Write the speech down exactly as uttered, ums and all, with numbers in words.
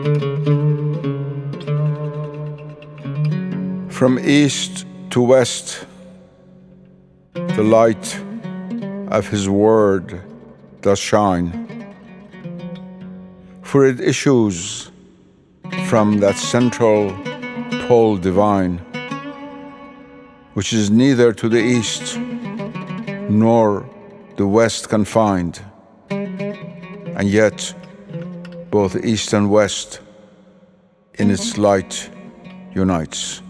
From east to west, the light of His word does shine, for it issues from that central pole divine, which is neither to the east nor the west confined, and yet both east and west in its light unites.